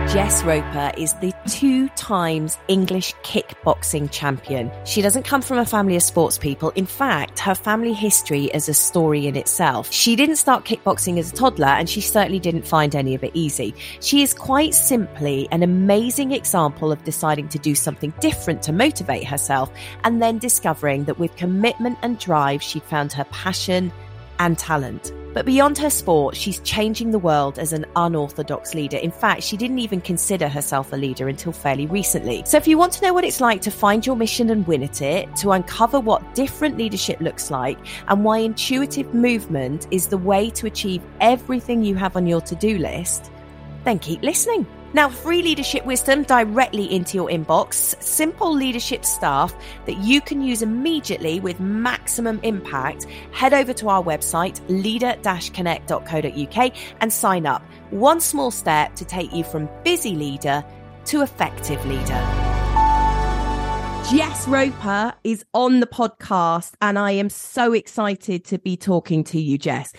Jess Roper is the 2 times English kickboxing champion. She doesn't come from a family of sports people. In fact, her family history is a story in itself. She didn't start kickboxing as a toddler, and she certainly didn't find any of it easy. She is quite simply an amazing example of deciding to do something different to motivate herself, and then discovering that with commitment and drive, she'd found her passion and talent. But beyond her sport, she's changing the world as an unorthodox leader. In fact, she didn't even consider herself a leader until fairly recently. So if you want to know what it's like to find your mission and win at it, to uncover what different leadership looks like, and why intuitive movement is the way to achieve everything you have on your to-do list, then keep listening. Now, free leadership wisdom directly into your inbox, simple leadership stuff that you can use immediately with maximum impact. Head over to our website, leader-connect.co.uk, and sign up. One small step to take you from busy leader to effective leader. Jess Roper is on the podcast, and I am so excited to be talking to you, Jess.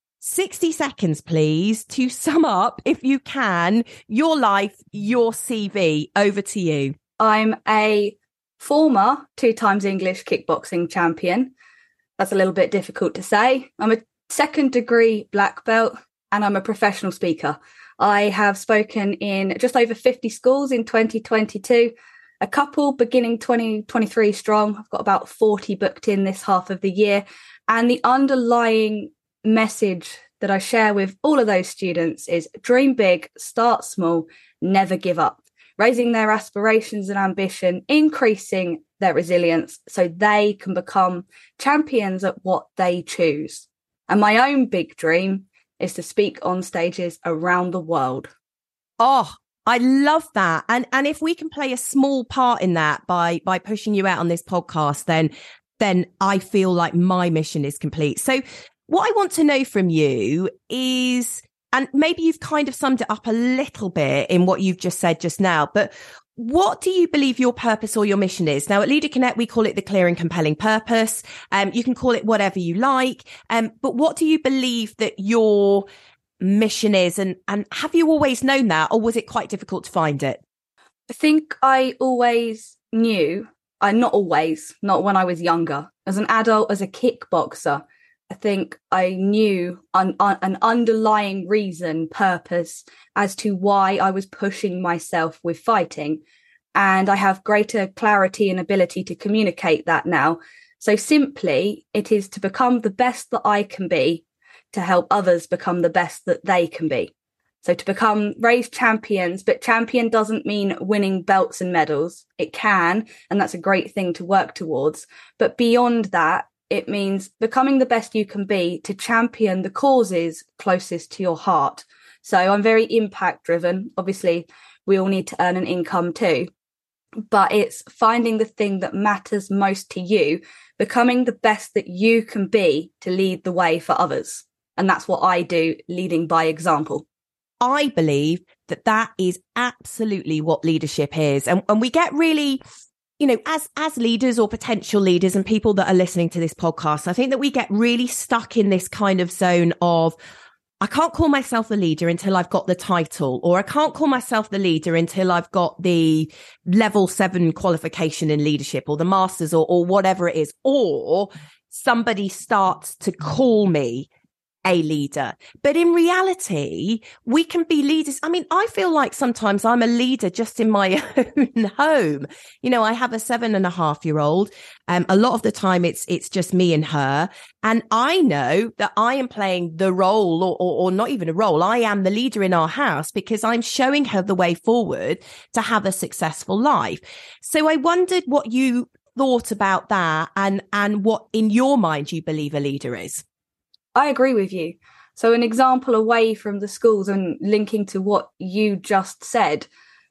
60 seconds, please, to sum up, if you can, your life, your CV. Over to you. I'm a former 2 times English kickboxing champion. That's a little bit difficult to say. I'm a 2nd degree black belt, and I'm a professional speaker. I have spoken in just over 50 schools in 2022, a couple beginning 2023 strong. I've got about 40 booked in this half of the year. And the underlying message that I share with all of those students is dream big, start small, never give up, raising their aspirations and ambition, increasing their resilience so they can become champions at what they choose. And my own big dream is to speak on stages around the world. Oh, I love that. And if we can play a small part in that by pushing you out on this podcast, then I feel like my mission is complete. So what I want to know from you is, and maybe you've kind of summed it up a little bit in what you've just said just now, but what do you believe your purpose or your mission is? Now at Leader Connect, we call it the clear and compelling purpose. You can call it whatever you like. But what do you believe that your mission is? And have you always known that, or was it quite difficult to find it? I think I always knew, not when I was younger, as an adult, as a kickboxer. I think I knew an underlying reason, purpose as to why I was pushing myself with fighting. And I have greater clarity and ability to communicate that now. So simply, it is to become the best that I can be, to help others become the best that they can be. So to raise champions, but champion doesn't mean winning belts and medals. It can, and that's a great thing to work towards. But beyond that, it means becoming the best you can be to champion the causes closest to your heart. So I'm very impact driven. Obviously, we all need to earn an income too. But it's finding the thing that matters most to you, becoming the best that you can be to lead the way for others. And that's what I do, leading by example. I believe that is absolutely what leadership is. And we get really, you know, as leaders or potential leaders and people that are listening to this podcast, I think that we get really stuck in this kind of zone of, I can't call myself a leader until I've got the title, or I can't call myself the leader until I've got the level 7 qualification in leadership, or the masters, or whatever it is, or somebody starts to call me a leader. But in reality, we can be leaders. I mean, I feel like sometimes I'm a leader just in my own home. You know, I have a 7.5-year-old. A lot of the time it's just me and her. And I know that I am playing the role, or not even a role. I am the leader in our house because I'm showing her the way forward to have a successful life. So I wondered what you thought about that, and what in your mind you believe a leader is. I agree with you. So an example away from the schools and linking to what you just said,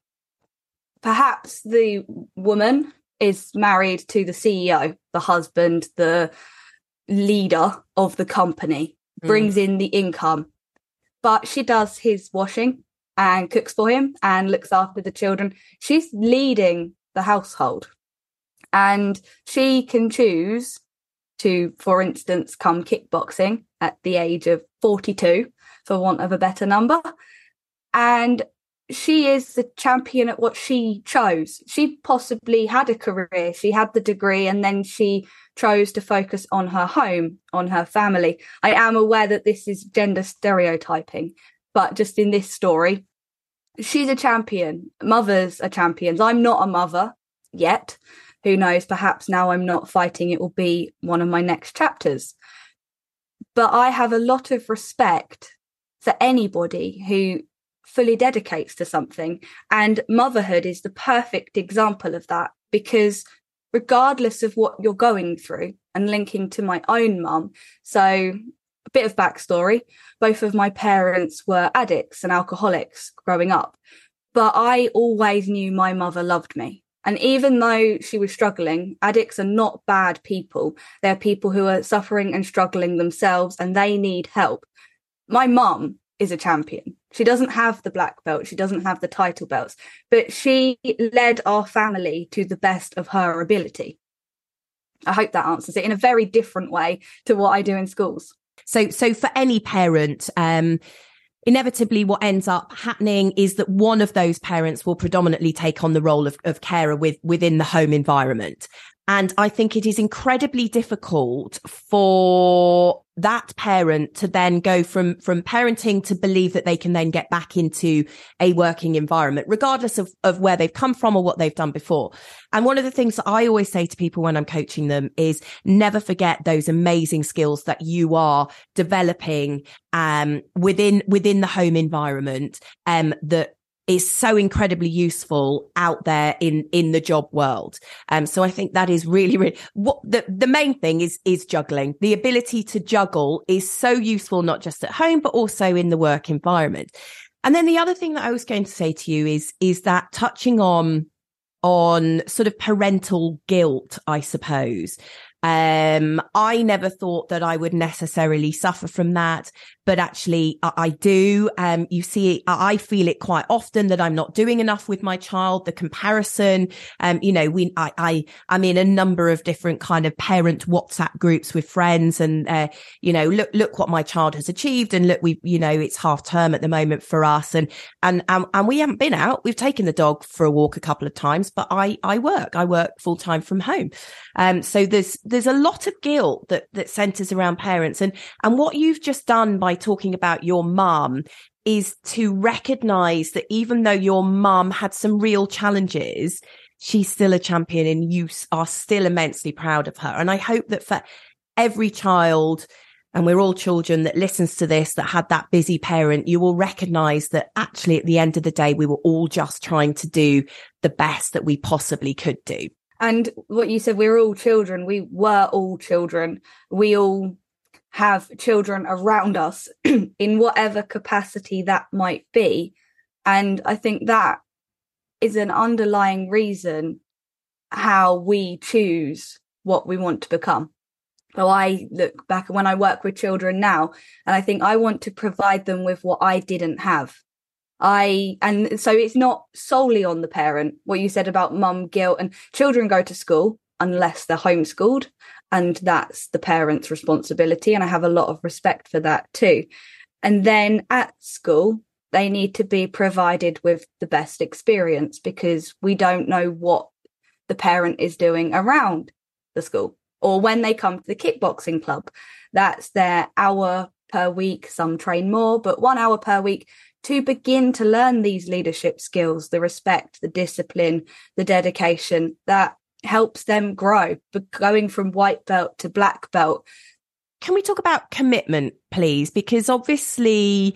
perhaps the woman is married to the CEO, the husband, the leader of the company, brings in the income, but she does his washing and cooks for him and looks after the children. She's leading the household, and she can choose to, for instance, come kickboxing at the age of 42, for want of a better number. And she is the champion at what she chose. She possibly had a career, she had the degree, and then she chose to focus on her home, on her family. I am aware that this is gender stereotyping, but just in this story, she's a champion. Mothers are champions. I'm not a mother yet. Who knows? Perhaps now I'm not fighting, it will be one of my next chapters. But I have a lot of respect for anybody who fully dedicates to something. And motherhood is the perfect example of that, because regardless of what you're going through, and linking to my own mum, so a bit of backstory, both of my parents were addicts and alcoholics growing up, but I always knew my mother loved me. And even though she was struggling, addicts are not bad people. They're people who are suffering and struggling themselves, and they need help. My mum is a champion. She doesn't have the black belt. She doesn't have the title belts, but she led our family to the best of her ability. I hope that answers it in a very different way to what I do in schools. So for any parent, inevitably what ends up happening is that one of those parents will predominantly take on the role of carer within the home environment. And I think it is incredibly difficult for that parent to then go from parenting to believe that they can then get back into a working environment, regardless of where they've come from or what they've done before. And one of the things that I always say to people when I'm coaching them is never forget those amazing skills that you are developing within the home environment that is so incredibly useful out there in the job world. So I think that is really, really what the main thing is juggling. The ability to juggle is so useful, not just at home, but also in the work environment. And then the other thing that I was going to say to you is that touching on sort of parental guilt, I suppose. I never thought that I would necessarily suffer from that, but actually I do. You see, I feel it quite often that I'm not doing enough with my child. The comparison, I'm in a number of different kind of parent WhatsApp groups with friends, and look what my child has achieved, and look, it's half term at the moment for us, and we haven't been out. We've taken the dog for a walk a couple of times, but I work full time from home. So there's a lot of guilt that centers around parents, and what you've just done by talking about your mum is to recognize that even though your mum had some real challenges, she's still a champion and you are still immensely proud of her. And I hope that for every child, and we're all children, that listens to this, that had that busy parent, you will recognize that actually at the end of the day, we were all just trying to do the best that we possibly could do. And what you said, we're all children. We were all children. We all have children around us in whatever capacity that might be. And I think that is an underlying reason how we choose what we want to become. So I look back when I work with children now, and I think I want to provide them with what I didn't have. And so it's not solely on the parent, what you said about mum guilt, and children go to school unless they're homeschooled, and that's the parent's responsibility. And I have a lot of respect for that too. And then at school, they need to be provided with the best experience, because we don't know what the parent is doing around the school. Or when they come to the kickboxing club, that's their hour per week. Some train more, but 1 hour per week to begin to learn these leadership skills, the respect, the discipline, the dedication that helps them grow, but going from white belt to black belt. Can we talk about commitment, please? Because obviously,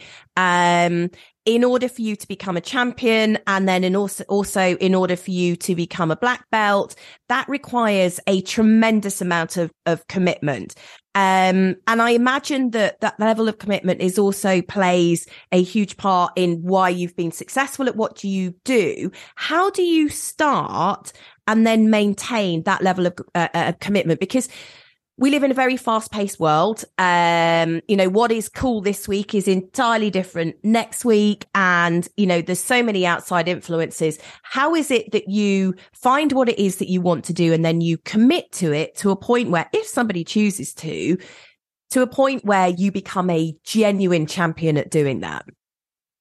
in order for you to become a champion, and then also in order for you to become a black belt, that requires a tremendous amount of commitment. And I imagine that level of commitment is also plays a huge part in why you've been successful at what you do. How do you start and then maintain that level of commitment? Because we live in a very fast-paced world. What is cool this week is entirely different next week. And, there's so many outside influences. How is it that you find what it is that you want to do, and then you commit to it to a point where, if somebody chooses to a point where you become a genuine champion at doing that?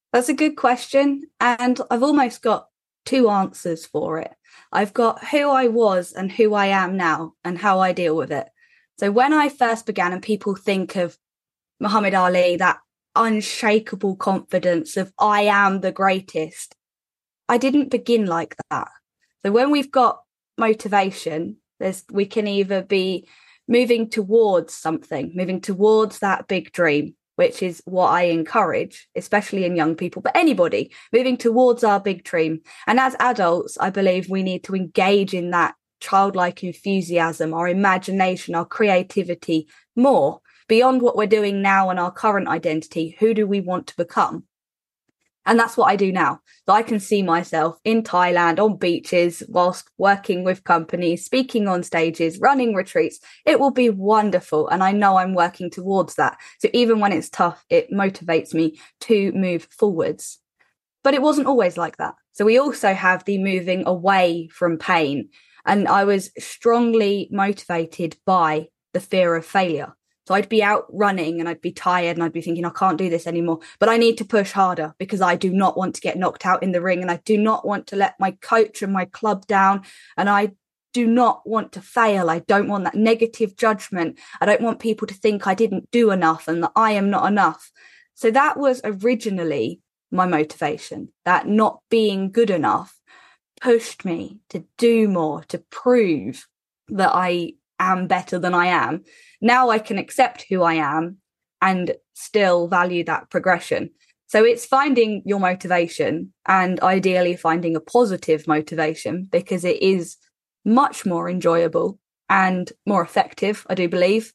That's a good question. And I've almost got two answers for it. I've got who I was and who I am now and how I deal with it. So when I first began, and people think of Muhammad Ali, that unshakable confidence of I am the greatest, I didn't begin like that. So when we've got motivation, we can either be moving towards something, moving towards that big dream, which is what I encourage, especially in young people, but anybody moving towards our big dream. And as adults, I believe we need to engage in that childlike enthusiasm, our imagination, our creativity more beyond what we're doing now and our current identity. Who do we want to become? And that's what I do now. So I can see myself in Thailand on beaches whilst working with companies, speaking on stages, running retreats. It will be wonderful. And I know I'm working towards that. So even when it's tough, it motivates me to move forwards. But it wasn't always like that. So we also have the moving away from pain. And I was strongly motivated by the fear of failure. So I'd be out running and I'd be tired and I'd be thinking, I can't do this anymore, but I need to push harder because I do not want to get knocked out in the ring, and I do not want to let my coach and my club down, and I do not want to fail. I don't want that negative judgment. I don't want people to think I didn't do enough and that I am not enough. So that was originally my motivation, that not being good enough pushed me to do more, to prove that I am better than I am. Now I can accept who I am and still value that progression. So it's finding your motivation, and ideally finding a positive motivation, because it is much more enjoyable and more effective, I do believe.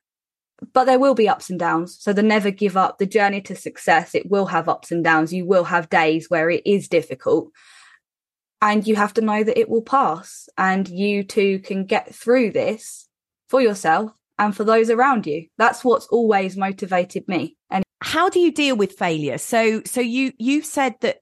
But there will be ups and downs. So the never give up, the journey to success, it will have ups and downs. You will have days where it is difficult. And you have to know that it will pass, and you too can get through this for yourself and for those around you. That's what's always motivated me. And how do you deal with failure? So you said that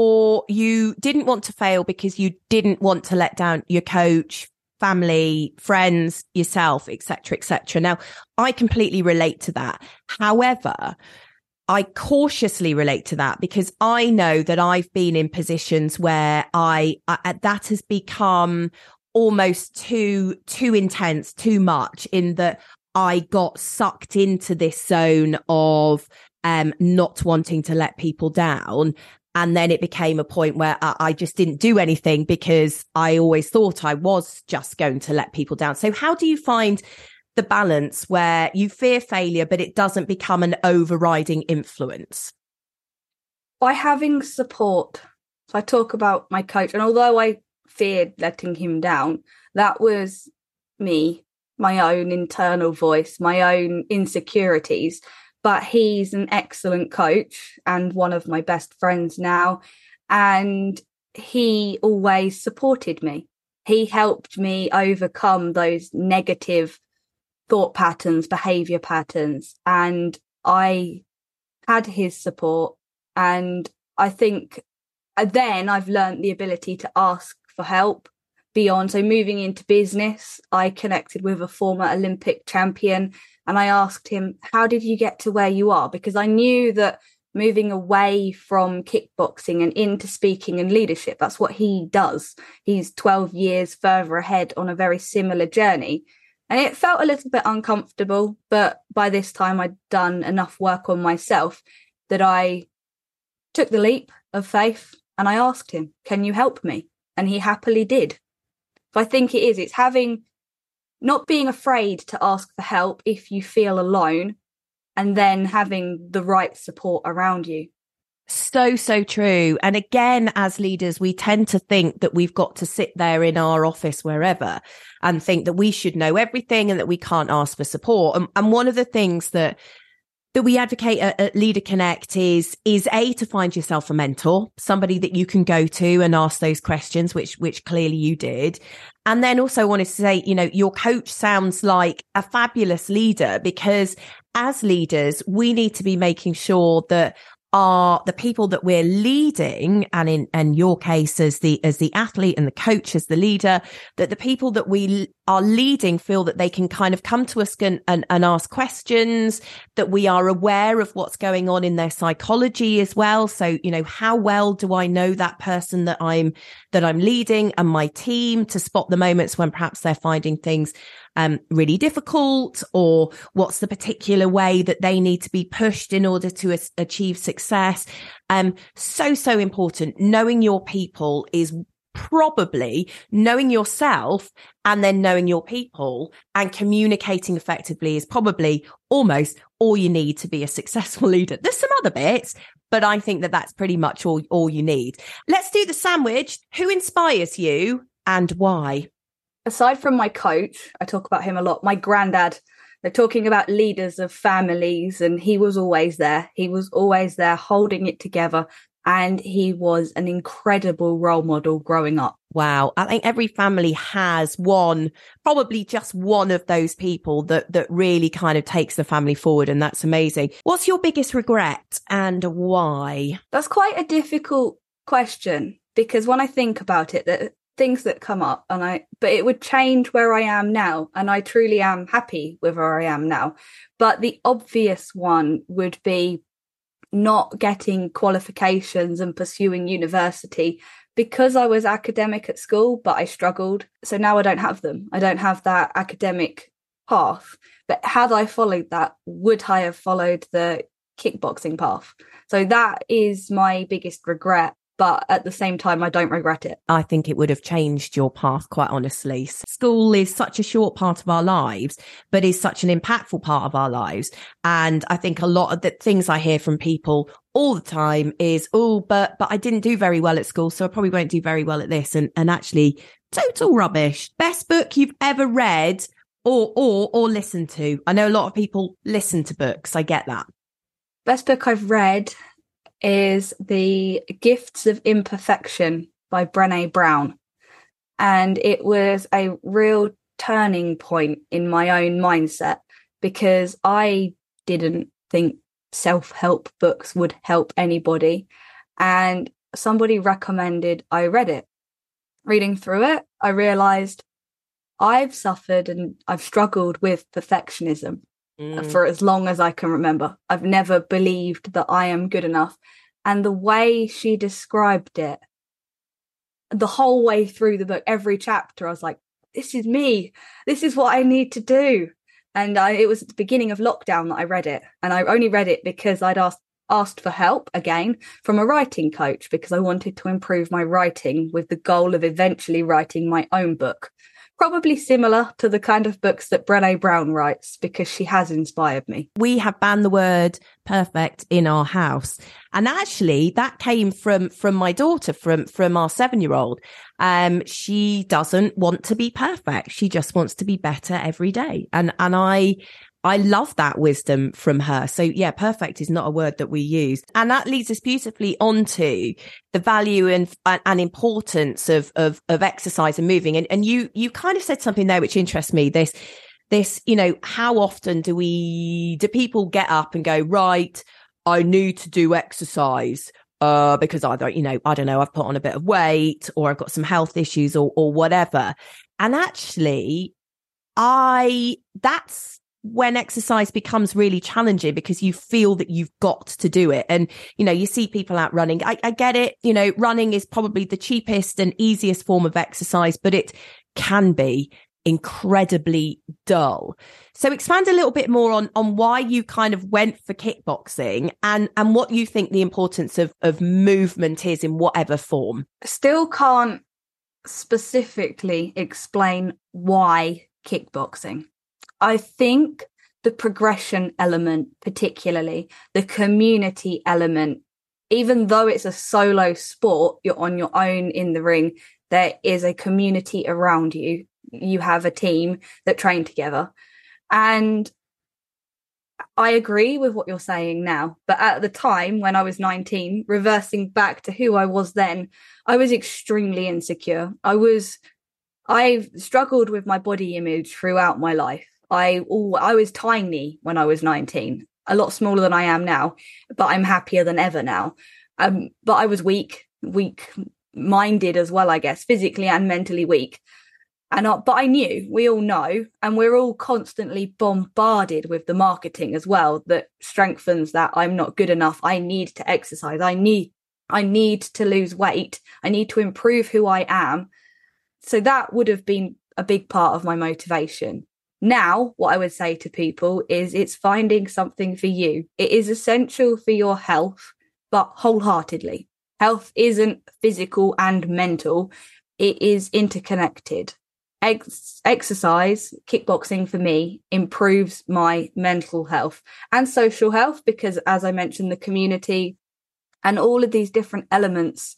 you didn't want to fail because you didn't want to let down your coach, family, friends, yourself, etc., etc. Now, I completely relate to that. However, I cautiously relate to that because I know that I've been in positions where that has become almost too intense, too much, in that I got sucked into this zone of not wanting to let people down. And then it became a point where I just didn't do anything because I always thought I was just going to let people down. So how do you find the balance where you fear failure, but it doesn't become an overriding influence? By having support. So I talk about my coach, and although I feared letting him down, that was me, my own internal voice, my own insecurities. But he's an excellent coach and one of my best friends now. And he always supported me. He helped me overcome those negative thought patterns, behavior patterns. And I had his support. And I think then I've learned the ability to ask for help beyond. So moving into business, I connected with a former Olympic champion, and I asked him, how did you get to where you are? Because I knew that moving away from kickboxing and into speaking and leadership, that's what he does. He's 12 years further ahead on a very similar journey. And it felt a little bit uncomfortable, but by this time I'd done enough work on myself that I took the leap of faith and I asked him, can you help me? And he happily did. So I think it's not being afraid to ask for help if you feel alone, and then having the right support around you. So true. And again, as leaders, we tend to think that we've got to sit there in our office, wherever, and think that we should know everything and that we can't ask for support. And one of the things that we advocate at Leader Connect is to find yourself a mentor, somebody that you can go to and ask those questions, which clearly you did. And then also wanted to say, your coach sounds like a fabulous leader, because as leaders, we need to be making sure that are the people that we're leading, and in your case as the athlete and the coach as the leader, that the people that we are leading feel that they can kind of come to us and ask questions, that we are aware of what's going on in their psychology as well. So, how well do I know that person that I'm leading and my team, to spot the moments when perhaps they're finding things really difficult, or what's the particular way that they need to be pushed in order to achieve success. So important. Knowing your people is probably knowing yourself, and then knowing your people and communicating effectively is probably almost all you need to be a successful leader. There's some other bits, but I think that that's pretty much all you need. Let's do the sandwich. Who inspires you and why? Aside from my coach, I talk about him a lot. My granddad, they're talking about leaders of families, and he was always there. He was always there holding it together. And he was an incredible role model growing up. Wow. I think every family has probably just one of those people that really kind of takes the family forward. And that's amazing. What's your biggest regret and why? That's quite a difficult question, because when I think about it, the things that come up, but it would change where I am now. And I truly am happy with where I am now. But the obvious one would be not getting qualifications and pursuing university, because I was academic at school, but I struggled. So now I don't have them. I don't have that academic path. But had I followed that, would I have followed the kickboxing path? So that is my biggest regret. But at the same time, I don't regret it. I think it would have changed your path, quite honestly. School is such a short part of our lives, but is such an impactful part of our lives. And I think a lot of the things I hear from people all the time is, but I didn't do very well at school, so I probably won't do very well at this. And actually, total rubbish. Best book you've ever read or listened to? I know a lot of people listen to books. I get that. Best book I've read is The Gifts of Imperfection by Brené Brown. And it was a real turning point in my own mindset, because I didn't think self-help books would help anybody. And somebody recommended I read it. Reading through it, I realized I've suffered and I've struggled with perfectionism for as long as I can remember. I've never believed that I am good enough. And the way she described it, the whole way through the book, every chapter, I was like, this is me. This is what I need to do. And it was at the beginning of lockdown that I read it. And I only read it because I'd asked for help again from a writing coach, because I wanted to improve my writing with the goal of eventually writing my own book. Probably similar to the kind of books that Brené Brown writes, because she has inspired me. We have banned the word perfect in our house. And actually that came from my daughter, from our 7-year-old. She doesn't want to be perfect. She just wants to be better every day. And I love that wisdom from her. So yeah, perfect is not a word that we use. And that leads us beautifully onto the value and importance of exercise and moving. And you kind of said something there which interests me. This, how often do people get up and go, right, I need to do exercise because I don't know, I've put on a bit of weight, or I've got some health issues or whatever. And actually that's when exercise becomes really challenging, because you feel that you've got to do it. And, you see people out running. I get it. Running is probably the cheapest and easiest form of exercise, but it can be incredibly dull. So expand a little bit more on why you kind of went for kickboxing and what you think the importance of movement is in whatever form. Still can't specifically explain why kickboxing. I think the progression element, particularly the community element, even though it's a solo sport, you're on your own in the ring, there is a community around you. You have a team that train together. And I agree with what you're saying now. But at the time when I was 19, reversing back to who I was then, I was extremely insecure. I've struggled with my body image throughout my life. I was tiny when I was 19. a lot smaller than I am now, but I'm happier than ever now. But I was weak minded as well, I guess, physically and mentally weak. But I knew, we all know, and we're all constantly bombarded with the marketing as well that strengthens that I'm not good enough. I need to exercise. I need to lose weight. I need to improve who I am. So that would have been a big part of my motivation. Now, what I would say to people is it's finding something for you. It is essential for your health, but wholeheartedly. Health isn't physical and mental. It is interconnected. Exercise, kickboxing for me, improves my mental health and social health because, as I mentioned, the community and all of these different elements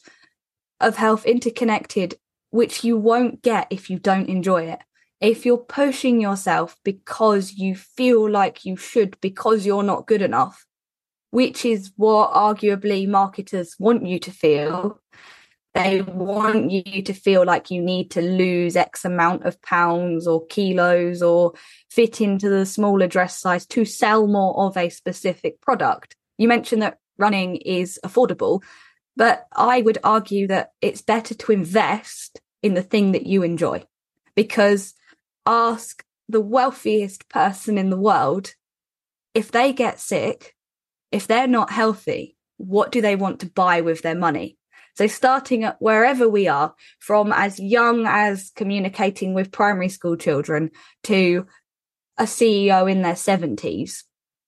of health interconnected, which you won't get if you don't enjoy it. If you're pushing yourself because you feel like you should, because you're not good enough, which is what arguably marketers want you to feel. They want you to feel like you need to lose X amount of pounds or kilos or fit into the smaller dress size to sell more of a specific product. You mentioned that running is affordable, but I would argue that it's better to invest in the thing that you enjoy, because ask the wealthiest person in the world, if they get sick, if they're not healthy, what do they want to buy with their money? So starting at wherever we are, from as young as communicating with primary school children to a CEO in their 70s,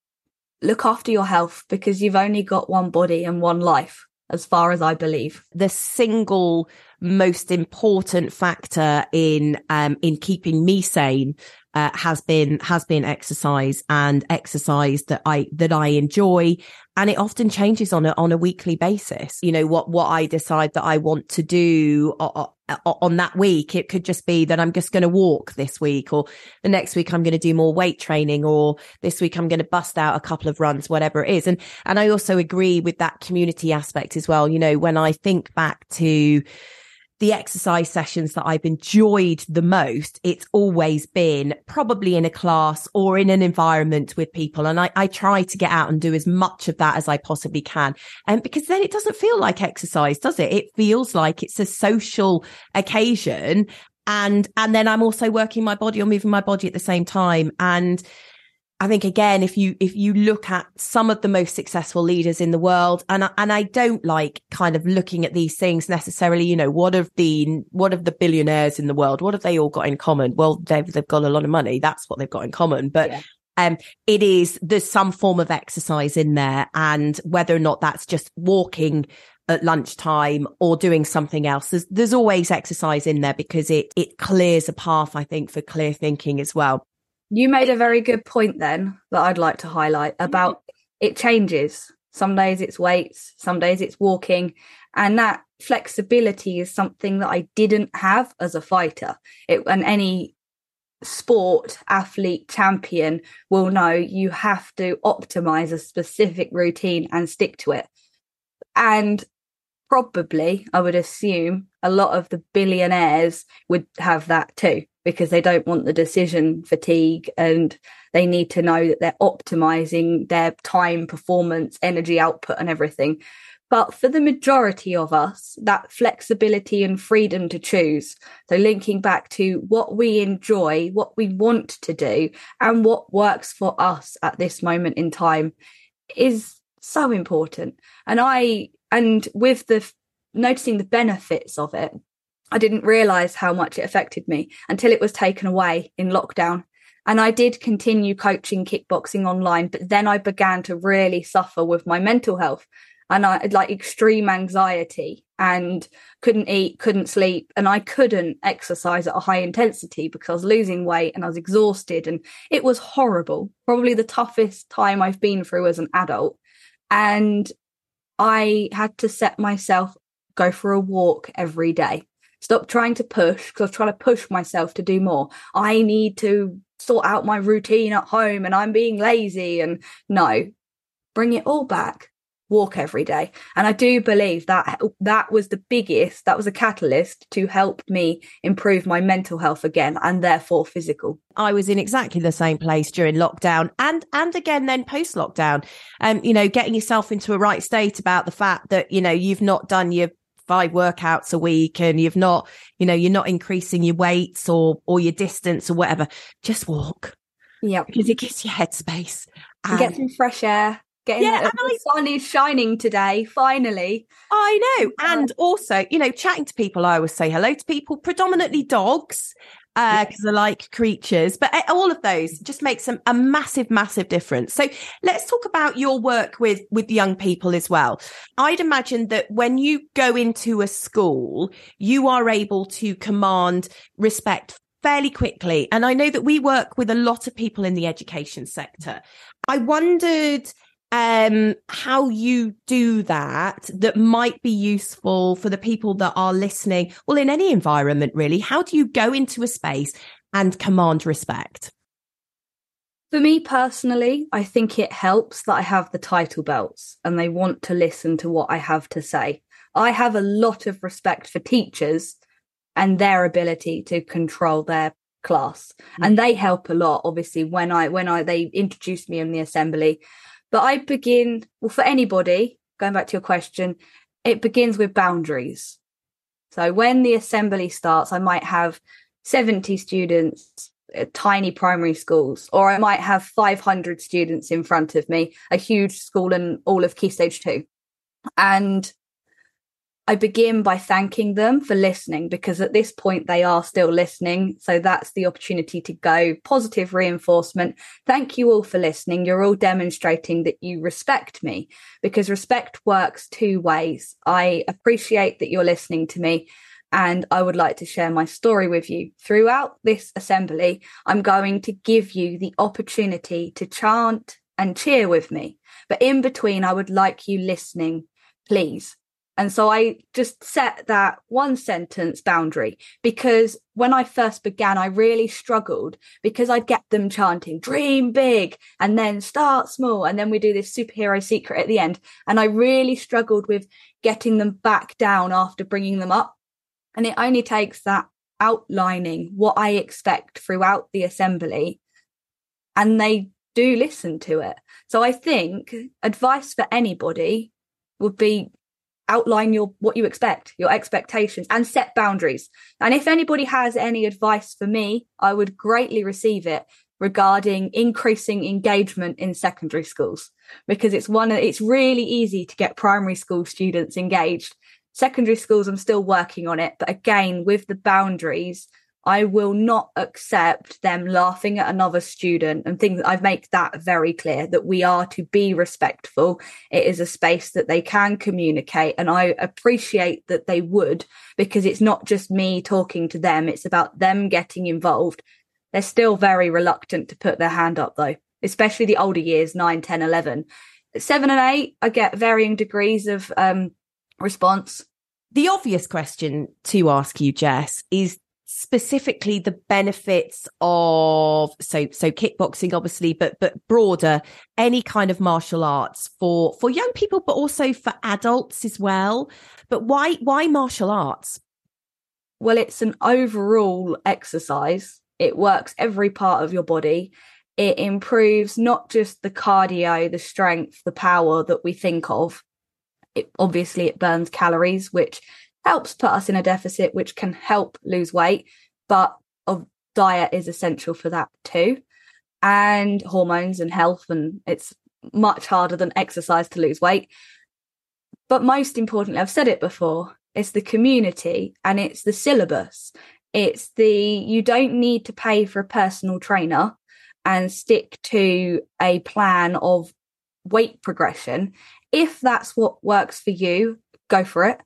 look after your health, because you've only got one body and one life, as far as I believe. The single most important factor in keeping me sane has been exercise, and exercise that I enjoy, and it often changes on a weekly basis. You know, what I decide that I want to do on that week. It could just be that I'm just going to walk this week, or the next week I'm going to do more weight training, or this week I'm going to bust out a couple of runs, whatever it is. And I also agree with that community aspect as well. You know, when I think back to the exercise sessions that I've enjoyed the most, it's always been probably in a class or in an environment with people. And I try to get out and do as much of that as I possibly can. And because then it doesn't feel like exercise, does it? It feels like it's a social occasion. And then I'm also working my body or moving my body at the same time. And I think, again, if you look at some of the most successful leaders in the world, and I don't like kind of looking at these things necessarily, you know, what of the billionaires in the world, what have they all got in common? Well, they've got a lot of money. That's what they've got in common. But there's some form of exercise in there, and whether or not that's just walking at lunchtime or doing something else, there's always exercise in there, because it clears a path, I think, for clear thinking as well. You made a very good point then that I'd like to highlight about it changes. Some days it's weights, some days it's walking. And that flexibility is something that I didn't have as a fighter. And any sport athlete champion will know you have to optimize a specific routine and stick to it. And probably, I would assume, a lot of the billionaires would have that too, because they don't want the decision fatigue, and they need to know that they're optimizing their time, performance, energy output and everything. But for the majority of us, that flexibility and freedom to choose, so linking back to what we enjoy, what we want to do, and what works for us at this moment in time, is so important. And with the noticing the benefits of it, I didn't realize how much it affected me until it was taken away in lockdown. And I did continue coaching kickboxing online, but then I began to really suffer with my mental health, and I had like extreme anxiety and couldn't eat, couldn't sleep, and I couldn't exercise at a high intensity because I was losing weight and I was exhausted, and it was horrible. Probably the toughest time I've been through as an adult. And I had to set myself, go for a walk every day. Stop trying to push, because I was trying to push myself to do more. I need to sort out my routine at home and I'm being lazy. And no, bring it all back. walk every day. And I do believe that was a catalyst to help me improve my mental health again, and therefore physical. I was in exactly the same place during lockdown and again then post lockdown. Getting yourself into a right state about the fact that, you've not done your 5 workouts a week and you've not, you're not increasing your weights or your distance or whatever. Just walk. Yeah. Because it gives you headspace. And get some fresh air. The sun is shining today, finally. I know. And also, chatting to people, I always say hello to people, predominantly dogs, because they're like creatures. But all of those just makes a massive, massive difference. So let's talk about your work with young people as well. I'd imagine that when you go into a school, you are able to command respect fairly quickly. And I know that we work with a lot of people in the education sector. I wondered how you do that might be useful for the people that are listening, well, in any environment, really. How do you go into a space and command respect? For me personally, I think it helps that I have the title belts and they want to listen to what I have to say. I have a lot of respect for teachers and their ability to control their class. And they help a lot, obviously, when they introduced me in the assembly. But I begin, for anybody, going back to your question, it begins with boundaries. So when the assembly starts, I might have 70 students at tiny primary schools, or I might have 500 students in front of me, a huge school in all of Key Stage 2. And I begin by thanking them for listening, because at this point they are still listening. So that's the opportunity to go positive reinforcement. Thank you all for listening. You're all demonstrating that you respect me, because respect works 2 ways. I appreciate that you're listening to me, and I would like to share my story with you. Throughout this assembly, I'm going to give you the opportunity to chant and cheer with me. But in between, I would like you listening, please. And so I just set that 1 sentence boundary, because when I first began, I really struggled, because I'd get them chanting, dream big, and then start small. And then we do this superhero secret at the end. And I really struggled with getting them back down after bringing them up. And it only takes that outlining what I expect throughout the assembly, and they do listen to it. So I think advice for anybody would be outline what you expect, your expectations, and set boundaries. And if anybody has any advice for me, I would greatly receive it regarding increasing engagement in secondary schools, because it's really easy to get primary school students engaged. Secondary schools, I'm still working on it. But again, with the boundaries, I will not accept them laughing at another student and things. I make that very clear, that we are to be respectful. It is a space that they can communicate. And I appreciate that they would, because it's not just me talking to them. It's about them getting involved. They're still very reluctant to put their hand up, though, especially the older years, 9, 10, 11. 7 and 8, I get varying degrees of response. The obvious question to ask you, Jess, is specifically the benefits of so kickboxing, obviously, but broader, any kind of martial arts for young people, but also for adults as well. But why martial arts? Well, it's an overall exercise. It works every part of your body. It improves not just the cardio, the strength, the power that we think of. Obviously, it burns calories, which helps put us in a deficit, which can help lose weight, but diet is essential for that too. And hormones and health, and it's much harder than exercise to lose weight. But most importantly, I've said it before, it's the community and it's the syllabus. You don't need to pay for a personal trainer and stick to a plan of weight progression. If that's what works for you, go for it.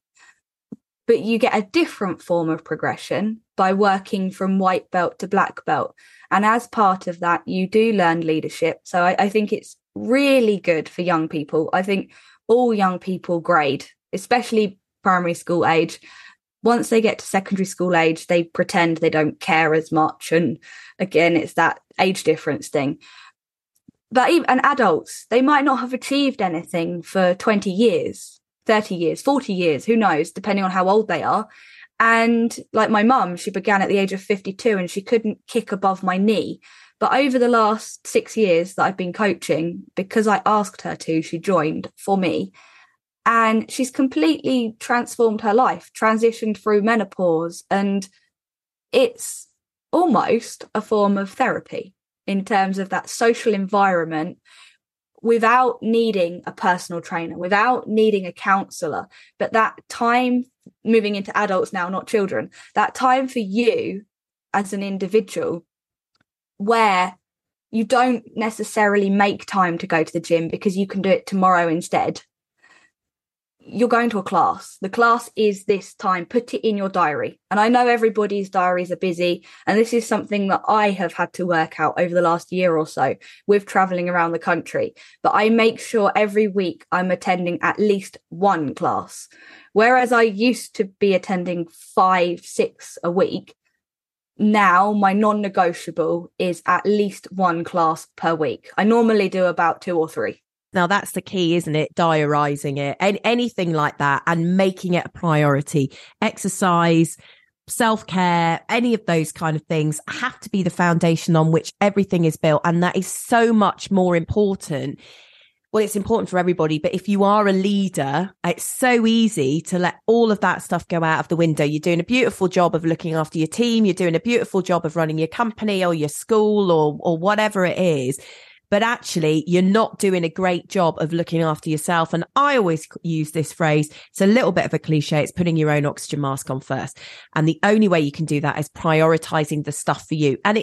But you get a different form of progression by working from white belt to black belt. And as part of that, you do learn leadership. So I think it's really good for young people. I think all young people grade, especially primary school age. Once they get to secondary school age, they pretend they don't care as much. And again, it's that age difference thing. But even and adults, they might not have achieved anything for 20 years, 30 years, 40 years, who knows, depending on how old they are. And like my mum, she began at the age of 52 and she couldn't kick above my knee. But over the last 6 years that I've been coaching, because I asked her to, she joined for me. And she's completely transformed her life, transitioned through menopause. And it's almost a form of therapy in terms of that social environment, without needing a personal trainer, without needing a counselor. But that time, moving into adults now, not children, that time for you as an individual where you don't necessarily make time to go to the gym because you can do it tomorrow instead. You're going to a class. The class is this time. Put it in your diary. And I know everybody's diaries are busy. And this is something that I have had to work out over the last year or so with traveling around the country. But I make sure every week I'm attending at least one class. Whereas I used to be attending 5, 6 a week. Now my non-negotiable is at least one class per week. I normally do about 2 or 3. Now that's the key, isn't it? Diarising it and anything like that and making it a priority. Exercise, self-care, any of those kind of things have to be the foundation on which everything is built. And that is so much more important. Well, it's important for everybody, but if you are a leader, it's so easy to let all of that stuff go out of the window. You're doing a beautiful job of looking after your team. You're doing a beautiful job of running your company or your school or whatever it is. But actually, you're not doing a great job of looking after yourself. And I always use this phrase. It's a little bit of a cliche. It's putting your own oxygen mask on first. And the only way you can do that is prioritizing the stuff for you. And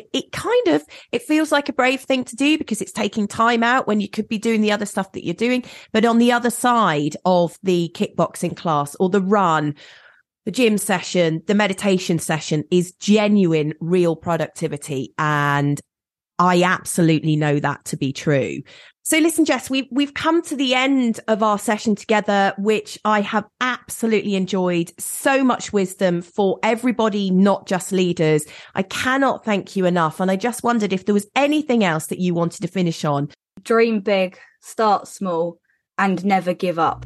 it feels like a brave thing to do because it's taking time out when you could be doing the other stuff that you're doing. But on the other side of the kickboxing class or the run, the gym session, the meditation session is genuine, real productivity. And I absolutely know that to be true. So listen, Jess, we've come to the end of our session together, which I have absolutely enjoyed. So much wisdom for everybody, not just leaders. I cannot thank you enough. And I just wondered if there was anything else that you wanted to finish on. Dream big, start small, and never give up.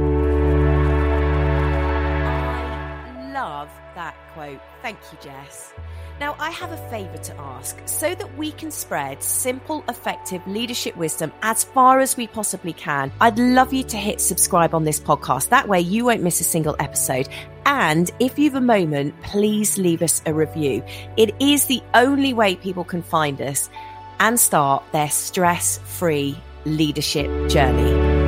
I love that quote. Thank you, Jess. Now, I have a favour to ask. So that we can spread simple, effective leadership wisdom as far as we possibly can, I'd love you to hit subscribe on this podcast. That way you won't miss a single episode. And if you've a moment, please leave us a review. It is the only way people can find us and start their stress-free leadership journey.